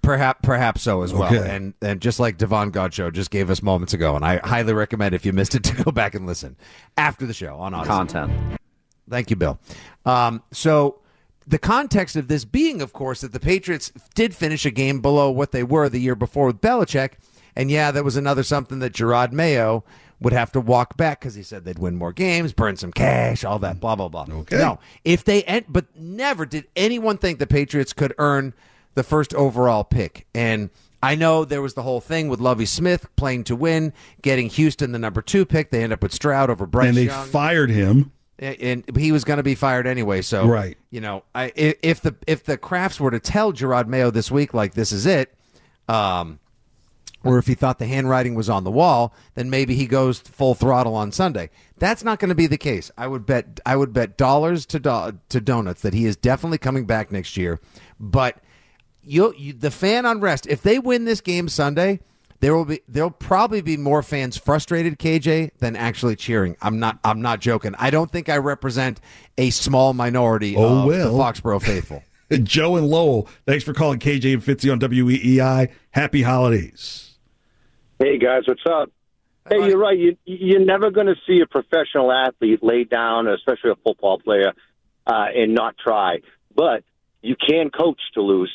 Perhaps so as well. Okay. And just like Devon Godchaux just gave us moments ago, and I highly recommend if you missed it to go back and listen after the show on Odyssey. Content. Thank you, Bill. So the context of this being, of course, that the Patriots did finish a game below what they were the year before with Belichick. And yeah, that was another something that Gerard Mayo would have to walk back because he said they'd win more games, burn some cash, all that, blah, blah, blah. Okay. No, but never did anyone think the Patriots could earn the first overall pick. And I know there was the whole thing with Lovie Smith playing to win, getting Houston the number 2 pick. They end up with Stroud over Bryce And they Young. fired him. And he was going to be fired anyway. So, right. If the Krafts were to tell Gerard Mayo this week, like, this is it, or if he thought the handwriting was on the wall, then maybe he goes full throttle on Sunday. That's not going to be the case. I would bet dollars to donuts that he is definitely coming back next year. But the fan unrest, if they win this game Sunday, there'll probably be more fans frustrated, KJ, than actually cheering. I'm not joking. I don't think I represent a small minority of the Foxborough faithful. Joe and Lowell, thanks for calling KJ and Fitzy on WEEI. Happy holidays. Hey, guys, what's up? Hey, you're right. You're never going to see a professional athlete lay down, especially a football player, and not try. But you can coach to lose.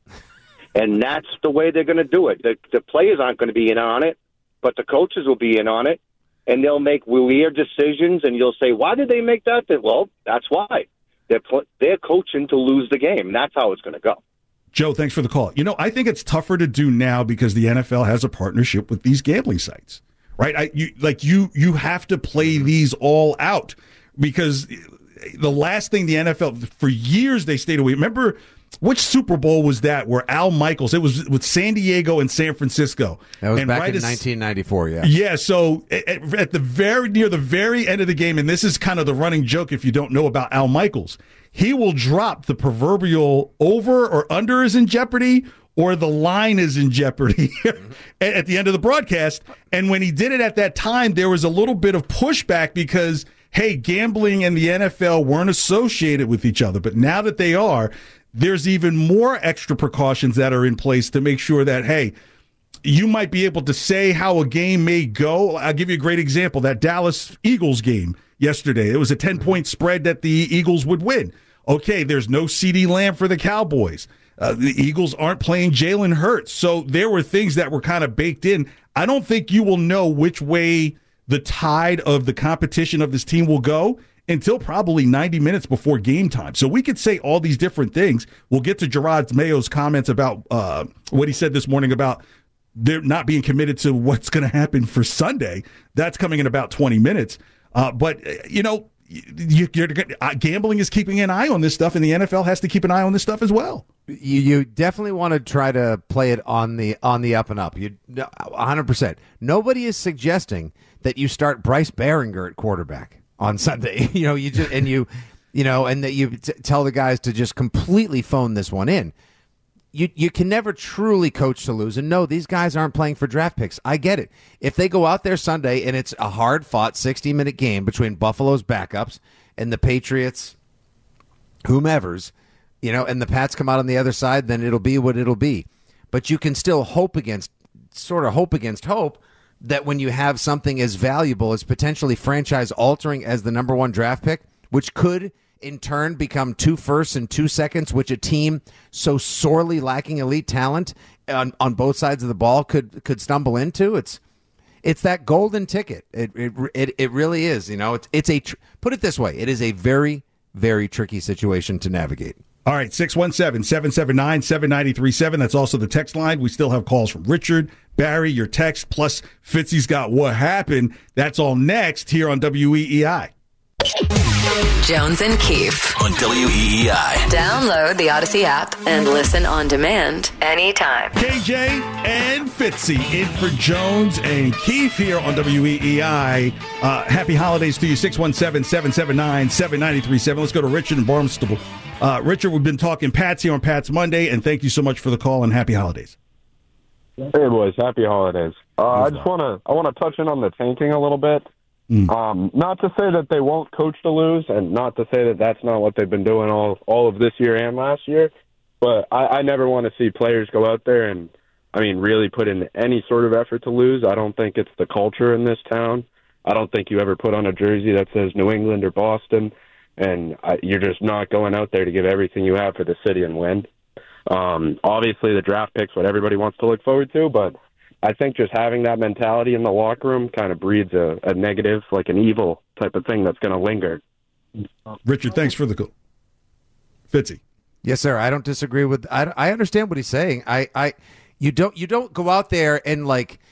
And that's the way they're going to do it. The players aren't going to be in on it, but the coaches will be in on it, and they'll make weird decisions, and you'll say, why did they make that? Well, that's why. They're coaching to lose the game. That's how it's going to go. Joe, thanks for the call. I think it's tougher to do now because the NFL has a partnership with these gambling sites, right? You have to play these all out because the last thing the NFL, for years they stayed away. Remember, which Super Bowl was that where Al Michaels, it was with San Diego and San Francisco. That was back in 1994, yeah. Yeah, so at near the very end of the game, and this is kind of the running joke if you don't know about Al Michaels, he will drop the proverbial over or under is in jeopardy or the line is in jeopardy at the end of the broadcast. And when he did it at that time, there was a little bit of pushback because, hey, gambling and the NFL weren't associated with each other. But now that they are, there's even more extra precautions that are in place to make sure that, hey, you might be able to say how a game may go. I'll give you a great example. That Dallas Eagles game yesterday, it was a 10-point spread that the Eagles would win. Okay, there's no CeeDee Lamb for the Cowboys. The Eagles aren't playing Jalen Hurts. So there were things that were kind of baked in. I don't think you will know which way the tide of the competition of this team will go until probably 90 minutes before game time. So we could say all these different things. We'll get to Gerard Mayo's comments about what he said this morning about they're not being committed to what's going to happen for Sunday. That's coming in about 20 minutes. But gambling is keeping an eye on this stuff, and the NFL has to keep an eye on this stuff as well. You definitely want to try to play it on the up and up. 100%. Nobody is suggesting that you start Bryce Behringer at quarterback on Sunday. And that you tell the guys to just completely phone this one in. You can never truly coach to lose. And no, these guys aren't playing for draft picks. I get it. If they go out there Sunday and it's a hard-fought 60-minute game between Buffalo's backups and the Patriots, whomever's, and the Pats come out on the other side, then it'll be what it'll be. But you can still hope against hope that when you have something as valuable as potentially franchise-altering as the number 1 draft pick, which could in turn become 2 firsts and 2 seconds, which a team so sorely lacking elite talent on both sides of the ball could stumble into. It's that golden ticket. It really is. Put it this way: it is a very, very tricky situation to navigate. All right, 617-779-7937. That's also the text line. We still have calls from Richard, Barry, your text, plus Fitzy's got what happened. That's all next here on WEEI. Jones and Keefe on WEEI. Download the Odyssey app and listen on demand anytime. KJ and Fitzy in for Jones and Keefe here on WEEI. Happy holidays to you, 617-779-7937. Let's go to Richard in Barnstable. Richard, we've been talking Pats here on Pats Monday, and thank you so much for the call and happy holidays. Hey, boys. Happy holidays. I want to touch in on the tanking a little bit. Not to say that they won't coach to lose, and not to say that that's not what they've been doing all of this year and last year, But I never want to see players go out there and, I mean, really put in any sort of effort to lose. I don't think it's the culture in this town. I don't think you ever put on a jersey that says New England or Boston, and you're just not going out there to give everything you have for the city and win. Obviously, the draft pick's what everybody wants to look forward to, but I think just having that mentality in the locker room kind of breeds a negative, like an evil type of thing that's going to linger. Richard, thanks for the call. Fitzy. Yes, sir. I don't disagree with. I understand what he's saying. You don't go out there and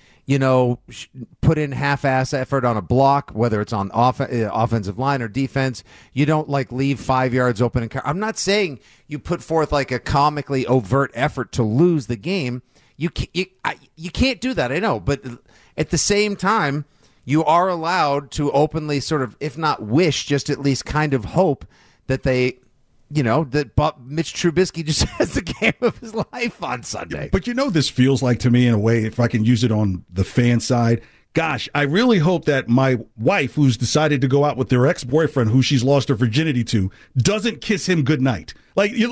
put in half-ass effort on a block, whether it's on offensive line or defense. You don't leave 5 yards open. I'm not saying you put forth a comically overt effort to lose the game. You can't do that. I know, but at the same time, you are allowed to openly sort of, if not wish, just at least kind of hope that they. That Mitch Trubisky just has the game of his life on Sunday. But this feels like to me in a way, if I can use it on the fan side, gosh, I really hope that my wife, who's decided to go out with their ex-boyfriend, who she's lost her virginity to, doesn't kiss him goodnight. You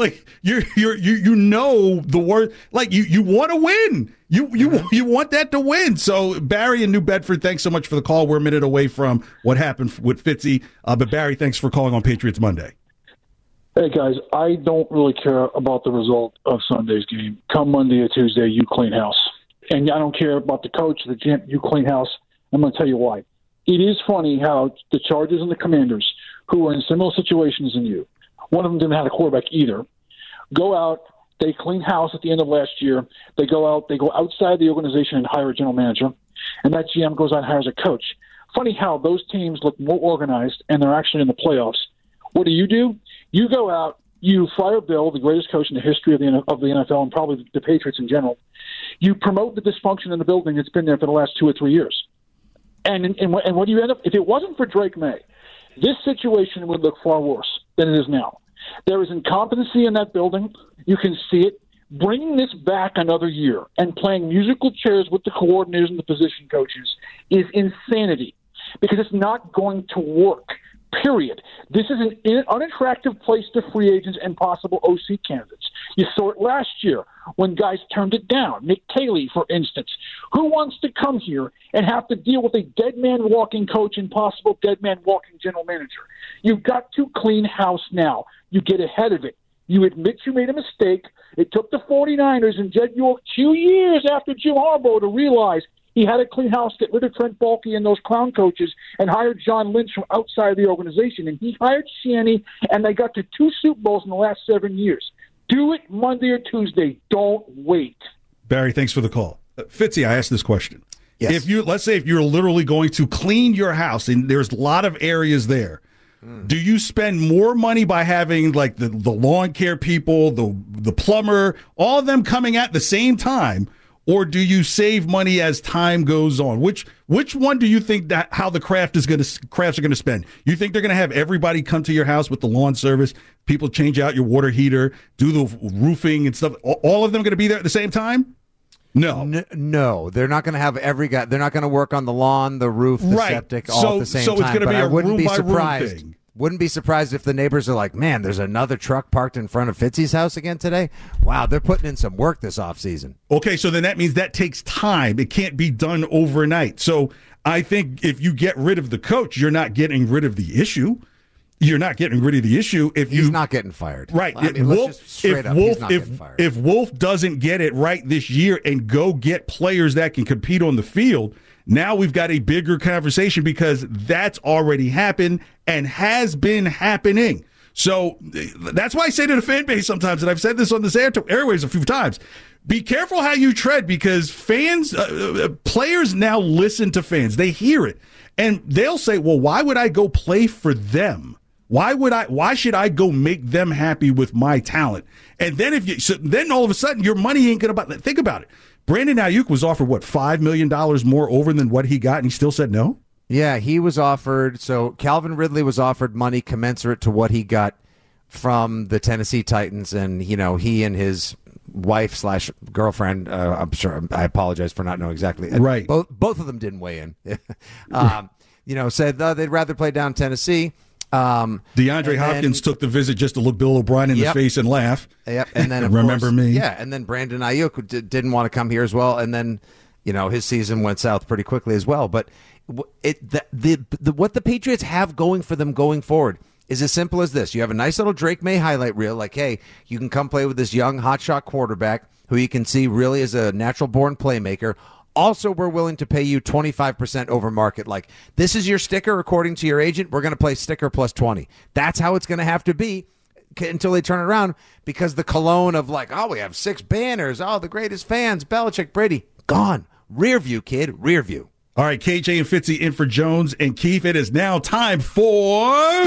know the word. You want to win. You want that to win. So Barry in New Bedford, thanks so much for the call. We're a minute away from what happened with Fitzy. But Barry, thanks for calling on Patriots Monday. Hey, guys, I don't really care about the result of Sunday's game. Come Monday or Tuesday, you clean house. And I don't care about the coach, the GM, you clean house. I'm going to tell you why. It is funny how the Chargers and the Commanders, who are in similar situations than you, one of them didn't have a quarterback either, go out, they clean house at the end of last year. They go outside the organization and hire a general manager, and that GM goes out and hires a coach. Funny how those teams look more organized, and they're actually in the playoffs. What do? You go out, you fire Bill, the greatest coach in the history of the NFL and probably the Patriots in general. You promote the dysfunction in the building that's been there for the last 2 or 3 years. And what do you end up? If it wasn't for Drake May, this situation would look far worse than it is now. There is incompetency in that building. You can see it. Bringing this back another year and playing musical chairs with the coordinators and the position coaches is insanity because it's not going to work. Period. This is an unattractive place to free agents and possible OC candidates. You saw it last year when guys turned it down. Nick Caley, for instance. Who wants to come here and have to deal with a dead man walking coach and possible dead man walking general manager? You've got to clean house now. You get ahead of it. You admit you made a mistake. It took the 49ers and Jed York 2 years after Jim Harbaugh to realize he had to clean house, get rid of Trent Baalke and those clown coaches, and hired John Lynch from outside the organization. And he hired Shanny, and they got to 2 Super Bowls in the last 7 years. Do it Monday or Tuesday. Don't wait. Barry, thanks for the call. Fitzy, I asked this question. Yes. Let's say if you're literally going to clean your house, and there's a lot of areas there, do you spend more money by having the lawn care people, the plumber, all of them coming at the same time? Or do you save money as time goes on? Which one do you think that how the crafts are going to spend? You think they're going to have everybody come to your house with the lawn service, people change out your water heater, do the roofing and stuff? All of them going to be there at the same time? No, they're not going to have every guy. They're not going to work on the lawn, the roof, the septic all at the same time. So it's going to be a room by room thing. Wouldn't be surprised if the neighbors are like, man, there's another truck parked in front of Fitzy's house again today. Wow, they're putting in some work this offseason. Okay, so then that means that takes time. It can't be done overnight. So I think if you get rid of the coach, you're not getting rid of the issue. You're not getting rid of the issue. He's not getting fired. Right. I mean, if Wolf doesn't get it right this year and go get players that can compete on the field, now we've got a bigger conversation because that's already happened and has been happening. So that's why I say to the fan base sometimes, and I've said this on this airways a few times, be careful how you tread because players now listen to fans. They hear it. And they'll say, well, why would I go play for them? Why should I go make them happy with my talent? And then then all of a sudden your money ain't going to think about it. Brandon Ayuk was offered, $5 million more over than what he got, and he still said no? Yeah, he was offered. So Calvin Ridley was offered money commensurate to what he got from the Tennessee Titans, and, he and his wife/girlfriend, I'm sure, I apologize for not knowing exactly. Right. Both of them didn't weigh in. Said they'd rather play down Tennessee. DeAndre Hopkins took the visit just to look Bill O'Brien in the face and laugh. Yep, and then remember me? Yeah, and then Brandon Ayuk didn't want to come here as well, and then his season went south pretty quickly as well. But what the Patriots have going for them going forward is as simple as this: you have a nice little Drake May highlight reel, like, hey, you can come play with this young hotshot quarterback who you can see really is a natural-born playmaker. Also, we're willing to pay you 25% over market. Like, this is your sticker according to your agent. We're going to play sticker plus 20. That's how it's going to have to be until they turn it around, because the cologne of like, oh, we have 6 banners. Oh, the greatest fans, Belichick, Brady, gone. Rear view, kid, rear view. All right, KJ and Fitzy in for Jones and Keefe. It is now time for...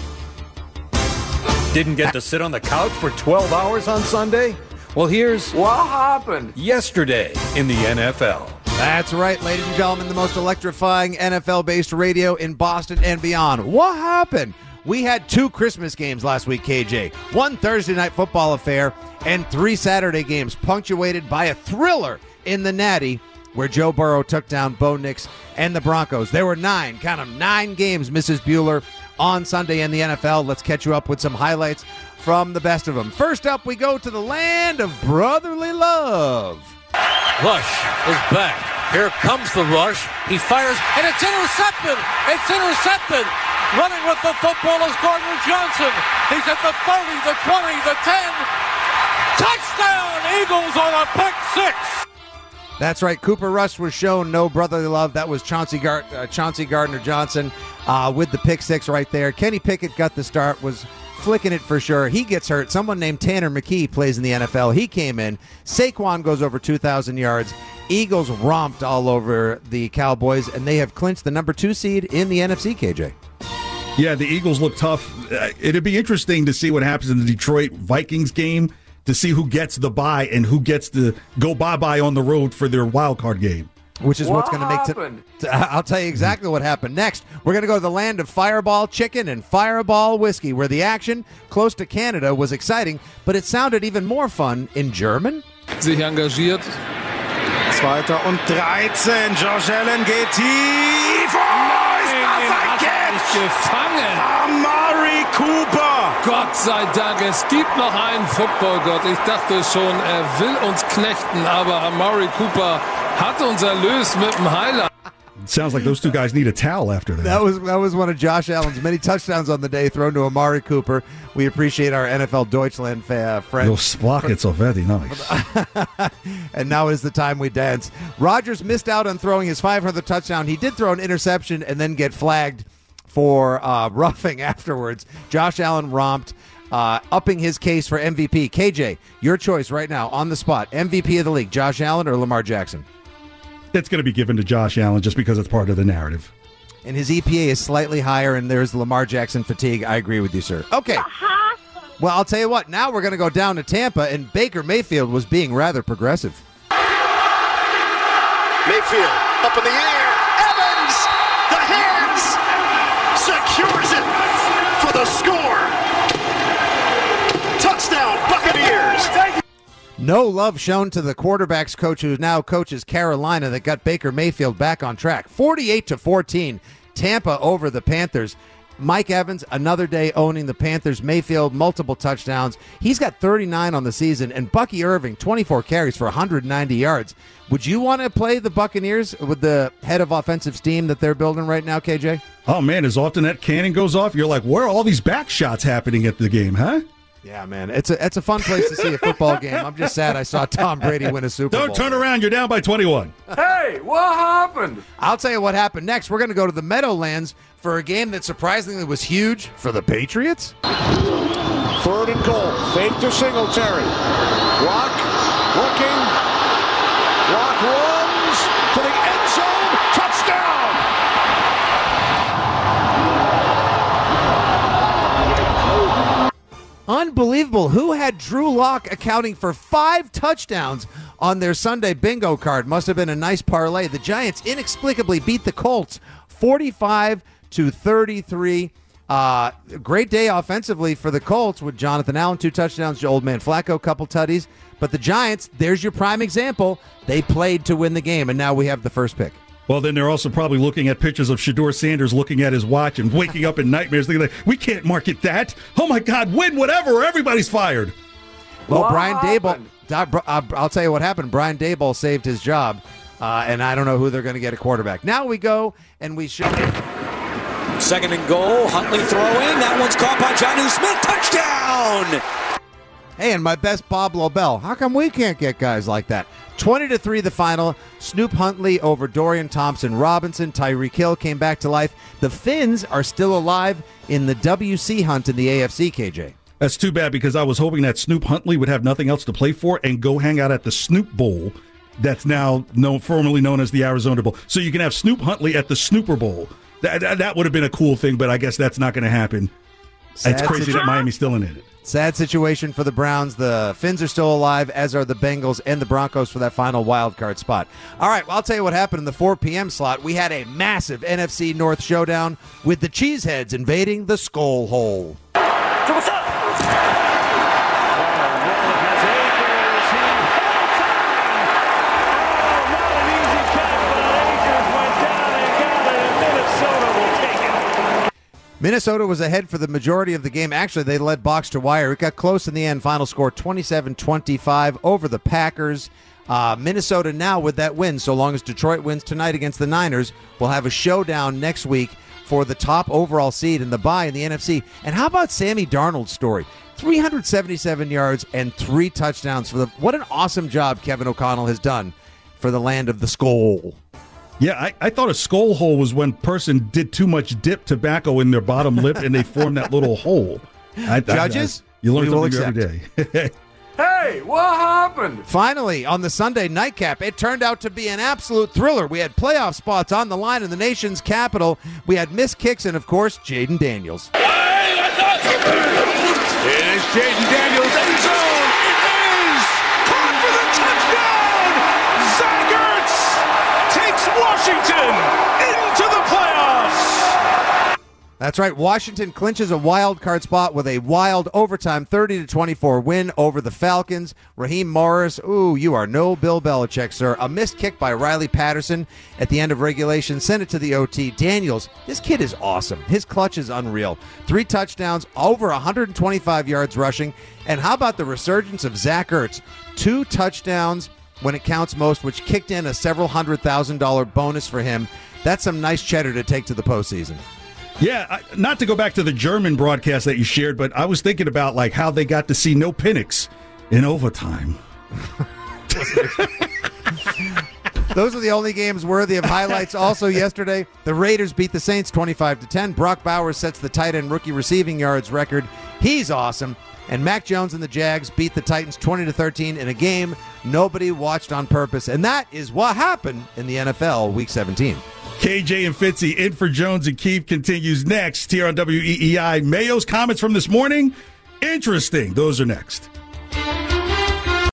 Didn't get to sit on the couch for 12 hours on Sunday? Well, here's what happened yesterday in the NFL. That's right, ladies and gentlemen, the most electrifying NFL-based radio in Boston and beyond. What happened? We had 2 Christmas games last week, KJ. 1 Thursday night football affair and 3 Saturday games, punctuated by a thriller in the Natty, where Joe Burrow took down Bo Nix and the Broncos. There were 9 games, Mrs. Bueller, on Sunday in the NFL. Let's catch you up with some highlights from the best of them. First up, we go to the land of brotherly love. Rush is back. Here comes the rush. He fires, and it's intercepted. It's intercepted. Running with the football is Gardner Johnson. He's at the 30, the 20, the 10. Touchdown, Eagles on a pick 6. That's right. Cooper Rush was shown no brotherly love. That was Chauncey Gardner Johnson with the pick 6 right there. Kenny Pickett got the start, was flicking it for sure. He gets hurt. Someone named Tanner McKee plays in the NFL. He came in. Saquon goes over 2,000 yards. Eagles romped all over the Cowboys, and they have clinched the number 2 seed in the NFC, KJ. Yeah, the Eagles look tough. It'd be interesting to see what happens in the Detroit Vikings game, to see who gets the bye and who gets to go bye-bye on the road for their wild card game. Which is what's going to make I'll tell you exactly what happened. Next, we're going to go to the land of Fireball Chicken and Fireball Whiskey, where the action close to Canada was exciting, but it sounded even more fun in German. Sich engagiert. 2. und 13. Josh Allen geht tief. Oh, ist das ein Catch? Gefangen. Amari Cooper. Gott sei Dank, es gibt noch einen Footballgott. Ich dachte schon, er will uns knechten, aber Amari Cooper hat uns erlöst mit dem Highlight. Sounds like those 2 guys need a towel after that. That was one of Josh Allen's many touchdowns on the day, thrown to Amari Cooper. We appreciate our NFL Deutschland friends. Those sprockets are very nice. And now is the time we dance. Rodgers missed out on throwing his 500th touchdown. He did throw an interception and then get flagged for roughing afterwards. Josh Allen romped, upping his case for MVP. KJ, your choice right now on the spot. MVP of the league, Josh Allen or Lamar Jackson? It's going to be given to Josh Allen just because it's part of the narrative. And his EPA is slightly higher, and there's Lamar Jackson fatigue. I agree with you, sir. Okay. Well, I'll tell you what. Now we're going to go down to Tampa, and Baker Mayfield was being rather progressive. Mayfield up in the air. Evans, the hands, secures it for the score. Touchdown, Buccaneers. No love shown to the quarterback's coach, who now coaches Carolina, that got Baker Mayfield back on track. 48-14, Tampa over the Panthers. Mike Evans, another day owning the Panthers. Mayfield, multiple touchdowns. He's got 39 on the season. And Bucky Irving, 24 carries for 190 yards. Would you want to play the Buccaneers with the head of offensive steam that they're building right now, KJ? Oh, man, as often that cannon goes off, you're like, where are all these back shots happening at the game, huh? Yeah, man, it's a fun place to see a football game. I'm just sad I saw Tom Brady win a Super Bowl. Don't turn around. You're down by 21. Hey, what happened? I'll tell you what happened next. We're going to go to the Meadowlands for a game that surprisingly was huge for the Patriots. 3rd and goal. Fake to Singletary. Rock looking. Rock runs to the end zone. Touchdown! Unbelievable. Who had Drew Lock accounting for 5 touchdowns on their Sunday bingo card? Must have been a nice parlay. The Giants inexplicably beat the Colts 45-33. Great day offensively for the Colts with Jonathan Allen, 2 touchdowns, Old Man Flacco, couple tutties. But the Giants, there's your prime example. They played to win the game, and now we have the first pick. Well, then they're also probably looking at pictures of Shedeur Sanders looking at his watch and waking up in nightmares thinking, we can't market that. Oh, my God, win whatever, or everybody's fired. Well, Brian Daboll, I'll tell you what happened. Brian Daboll saved his job, and I don't know who they're going to get a quarterback. Now we go, and we show. Second and goal, Huntley throwing. That one's caught by Jonnu Smith. Touchdown! Hey, and my best, Bob Lobel. How come we can't get guys like that? 20-3 the final. Snoop Huntley over Dorian Thompson-Robinson. Tyreek Hill came back to life. The Finns are still alive in the WC hunt in the AFC, KJ. That's too bad because I was hoping that Snoop Huntley would have nothing else to play for and go hang out at the Snoop Bowl that's now formerly known as the Arizona Bowl. So you can have Snoop Huntley at the Snooper Bowl. That would have been a cool thing, but I guess that's not going to happen. It's crazy that Miami's still in it. Sad situation for the Browns. The Finns are still alive, as are the Bengals and the Broncos for that final wild card spot. All right, well, I'll tell you what happened in the 4 p.m. slot. We had a massive NFC North showdown with the Cheeseheads invading the Skull Hole. What's up? Minnesota was ahead for the majority of the game. Actually, they led box to wire. It got close in the end. Final score 27-25 over the Packers. Minnesota now with that win, so long as Detroit wins tonight against the Niners, will have a showdown next week for the top overall seed in the bye in the NFC. And how about Sammy Darnold's story? 377 yards and 3 touchdowns. What an awesome job Kevin O'Connell has done for the land of the Skull. Yeah, I thought a skull hole was when person did too much dip tobacco in their bottom lip and they formed that little hole. Judges? You learn something every day. Hey, what happened? Finally, on the Sunday nightcap, it turned out to be an absolute thriller. We had playoff spots on the line in the nation's capital. We had missed kicks and, of course, Jaden Daniels. It is Jaden Daniels, end zone. It is caught for the touchdown. Zach Ertz takes Washington into the playoffs. That's right. Washington clinches a wild card spot with a wild overtime 30-24 win over the Falcons. Raheem Morris, you are no Bill Belichick, sir. A missed kick by Riley Patterson at the end of regulation sent it to the OT. Daniels, this kid is awesome. His clutch is unreal. 3 touchdowns, over 125 yards rushing. And how about the resurgence of Zach Ertz? 2 touchdowns when it counts most, which kicked in a several $100,000 bonus for him. That's some nice cheddar to take to the postseason. Yeah, not to go back to the German broadcast that you shared, but I was thinking about like how they got to see no Penix in overtime. Those are the only games worthy of highlights. Also yesterday, the Raiders beat the Saints 25-10. Brock Bowers sets the tight end rookie receiving yards record. He's awesome. And Mac Jones and the Jags beat the Titans 20-13 in a game nobody watched on purpose. And that is what happened in the NFL Week 17. KJ and Fitzy in for Jones and Keefe continues next here on WEEI. Mayo's comments from this morning, interesting. Those are next.